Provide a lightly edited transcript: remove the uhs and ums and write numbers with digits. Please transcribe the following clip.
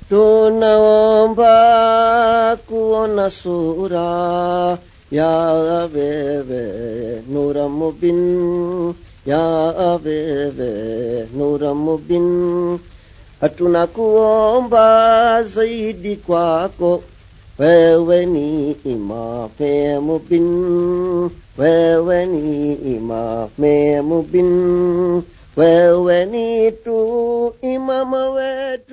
Tunawamba kuona sura ya bebe nuramubin ya bebe nuramubin hatuna kuomba zaidi kwako wewe ni imame mubin wewe ni imame mubin wewe ni tu imama wetu